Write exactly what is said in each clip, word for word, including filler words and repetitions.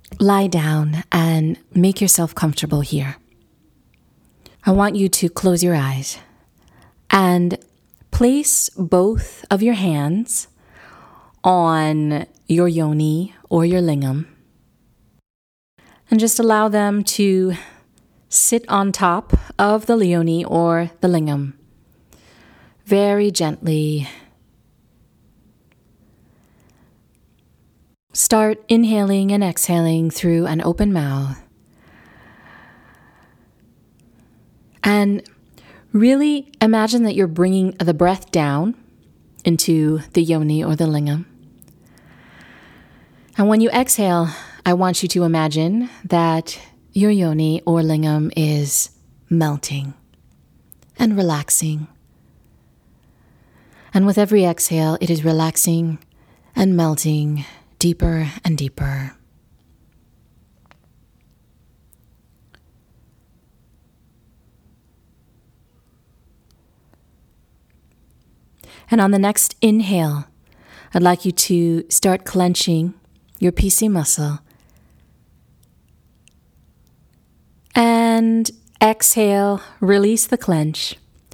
lie down and make yourself comfortable here. I want you to close your eyes and place both of your hands on your yoni or your lingam and just allow them to sit on top of the yoni or the lingam very gently. Start inhaling and exhaling through an open mouth. And really imagine that you're bringing the breath down into the yoni or the lingam. And when you exhale, I want you to imagine that your yoni or lingam is melting and relaxing. And with every exhale, it is relaxing and melting deeper and deeper. And on the next inhale, I'd like you to start clenching your P C muscle. And exhale, release the clench.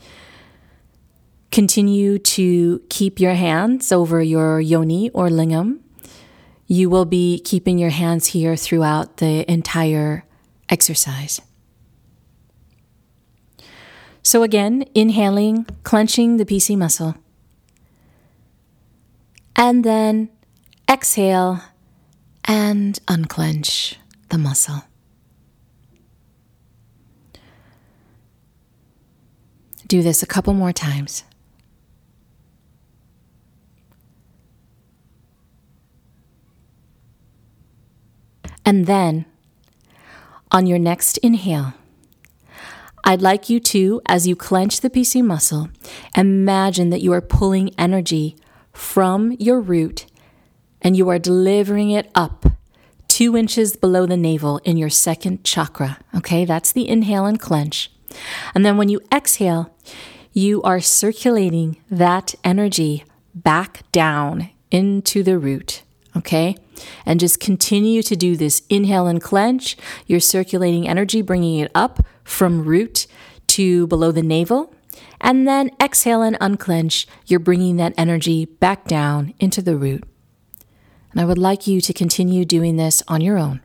Continue to keep your hands over your yoni or lingam. You will be keeping your hands here throughout the entire exercise. So again, inhaling, clenching the P C muscle. And then exhale and unclench the muscle. Do this a couple more times. And then, on your next inhale, I'd like you to, as you clench the P C muscle, imagine that you are pulling energy from your root and you are delivering it up two inches below the navel in your second chakra. Okay, that's the inhale and clench. And then when you exhale, you are circulating that energy back down into the root. Okay, and just continue to do this. Inhale and clench. You're circulating energy, bringing it up from root to below the navel. And then exhale and unclench. You're bringing that energy back down into the root. And I would like you to continue doing this on your own.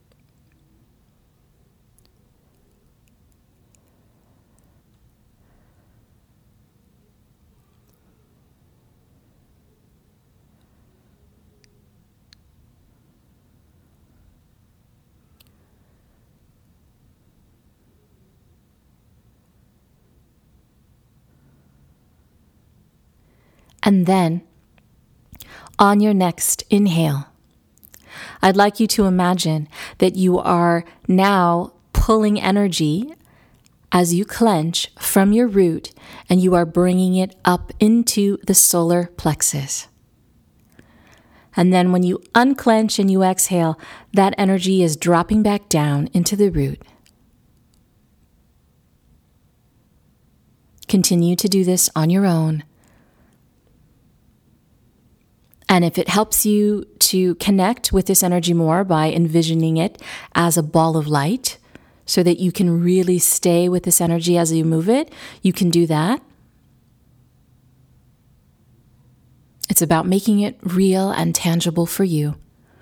And then, on your next inhale, I'd like you to imagine that you are now pulling energy as you clench from your root and you are bringing it up into the solar plexus. And then when you unclench and you exhale, that energy is dropping back down into the root. Continue to do this on your own. And if it helps you to connect with this energy more by envisioning it as a ball of light so that you can really stay with this energy as you move it, you can do that. It's about making it real and tangible for you.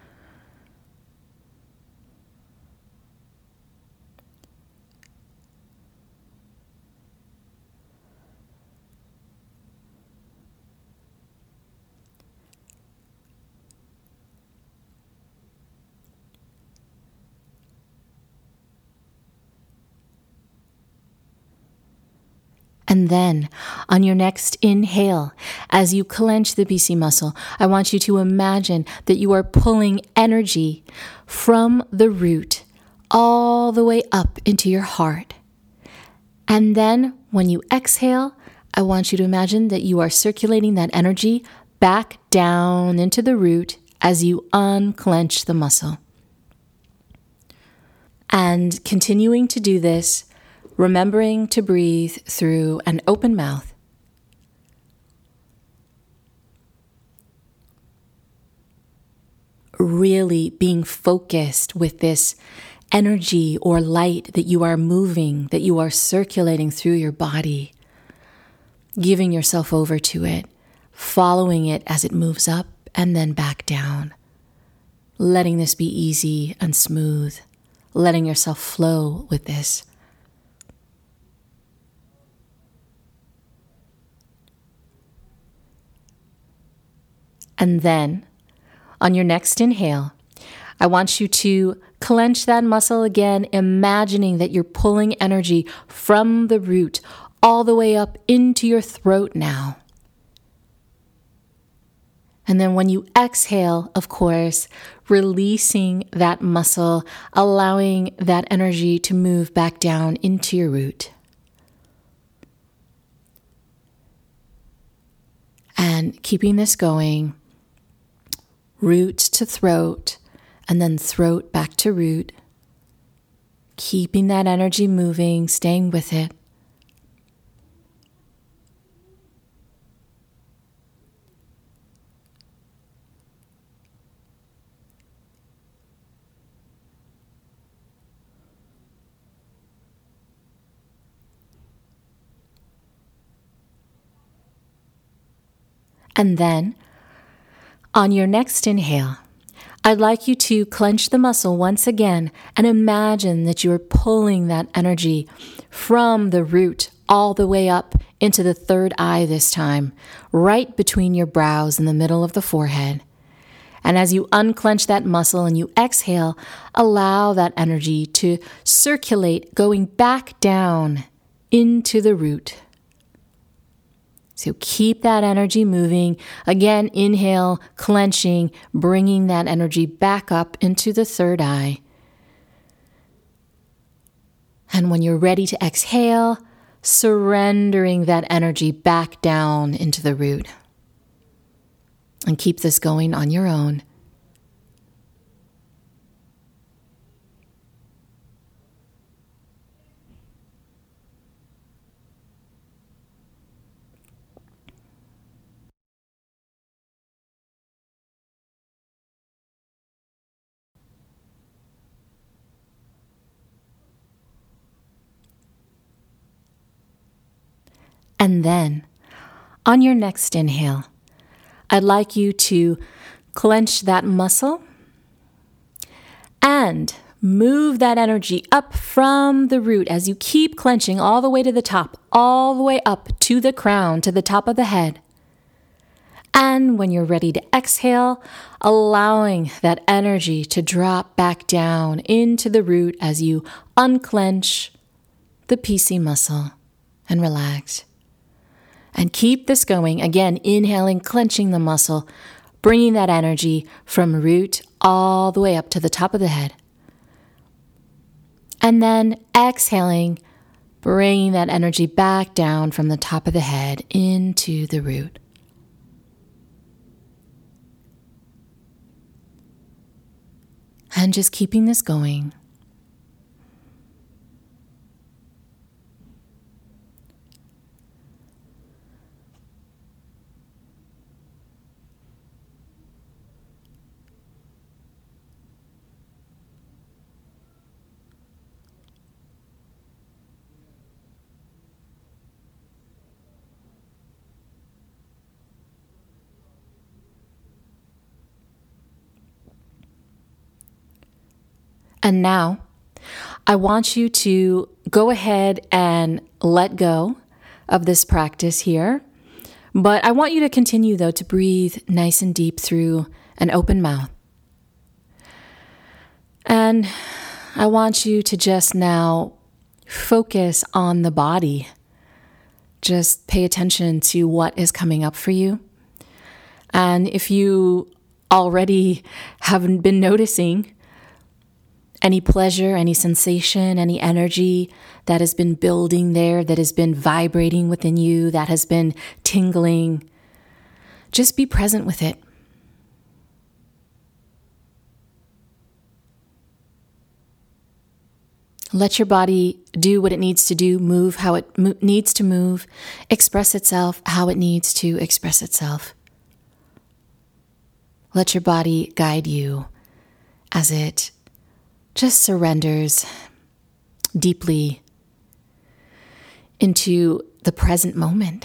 And then, on your next inhale, as you clench the P C muscle, I want you to imagine that you are pulling energy from the root all the way up into your heart. And then, when you exhale, I want you to imagine that you are circulating that energy back down into the root as you unclench the muscle. And continuing to do this, remembering to breathe through an open mouth. really being focused with this energy or light that you are moving, that you are circulating through your body, giving yourself over to it, following it as it moves up and then back down, letting this be easy and smooth, letting yourself flow with this. And then, on your next inhale, I want you to clench that muscle again, imagining that you're pulling energy from the root all the way up into your throat now. And then when you exhale, of course, releasing that muscle, allowing that energy to move back down into your root. And keeping this going, root to throat, and then throat back to root, keeping that energy moving, staying with it. And then, on your next inhale, I'd like you to clench the muscle once again and imagine that you're pulling that energy from the root all the way up into the third eye this time, right between your brows in the middle of the forehead. And as you unclench that muscle and you exhale, allow that energy to circulate going back down into the root. So keep that energy moving. Again, inhale, clenching, bringing that energy back up into the third eye. And when you're ready to exhale, surrendering that energy back down into the root. And keep this going on your own. And then, on your next inhale, I'd like you to clench that muscle and move that energy up from the root as you keep clenching all the way to the top, all the way up to the crown, to the top of the head. And when you're ready to exhale, allowing that energy to drop back down into the root as you unclench the P C muscle and relax. And keep this going. Again, inhaling, clenching the muscle, bringing that energy from root all the way up to the top of the head. And then exhaling, bringing that energy back down from the top of the head into the root. And just keeping this going. And now, I want you to go ahead and let go of this practice here. But I want you to continue, though, to breathe nice and deep through an open mouth. And I want you to just now focus on the body. Just pay attention to what is coming up for you. And if you already haven't been noticing any pleasure, any sensation, any energy that has been building there, that has been vibrating within you, that has been tingling, just be present with it. Let your body do what it needs to do, move how it mo- needs to move, express itself how it needs to express itself. Let your body guide you as it just surrenders deeply into the present moment.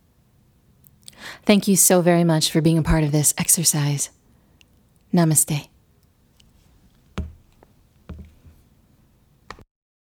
Thank you so very much for being a part of this exercise. Namaste.